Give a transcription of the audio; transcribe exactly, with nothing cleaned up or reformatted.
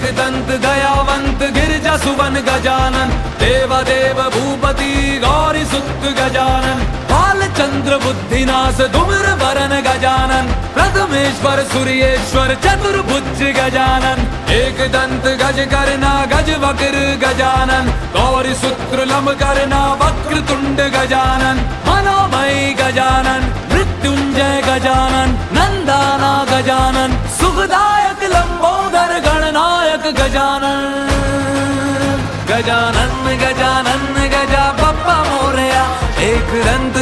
दंत दयावंत गिरजा सुवन गजानन, देवदेव भूपति गौरी सुत गजानन, बालचंद्र बुद्धिनाश धूम्र वरन गजानन, प्रथमेश्वर सूर्येश्वर चतुर्भुज गजानन, एक दंत गज करना गज वक्र गजानन, गौरी सूत्र लंब करना वक्र तुंड गजानन, मनोमय गजानन, मृत्युंजय गजानन, नंदाना गजानन, सुखदायक लंबोदर गणनायक गजानन। गजानन गजानन गजा बप्पा मोरया, एक दंत